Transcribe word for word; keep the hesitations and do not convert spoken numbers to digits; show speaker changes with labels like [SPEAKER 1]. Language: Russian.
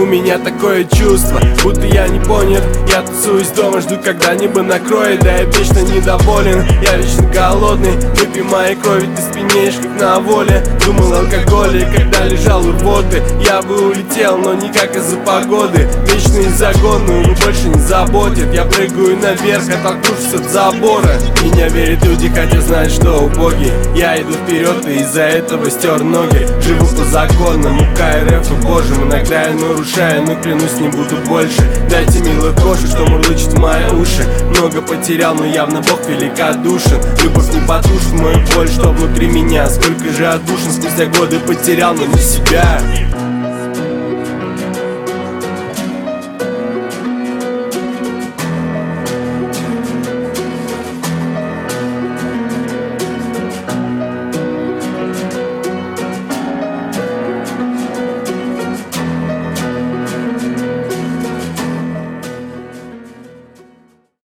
[SPEAKER 1] у меня такое чувство, будто я не понят. Я тусуюсь дома, жду, когда небо накроет. Да я вечно недоволен, я вечно голодный. Выпей моей крови, ты спинеешь, как на воле. Думал алкоголе, когда лежал у воды. Я бы улетел, но никак из-за погоды. Вечный загон, но его больше не заботит. Я прыгаю наверх, оттолкнувшись от забора. Меня верят люди, хотя знают, что убогий. Я иду вперед, и из-за этого стер ноги. Живу по законам, у КРФ и божьим. Иногда я нарушаю, но клянусь, не буду больше. Дайте милых кошек, что мурлычет в мои уши. Много потерял, но явно Бог великодушен. Любовь не потушит мою боль, что внутри меня. Сколько же отдушин спустя годы потерял, но не себя.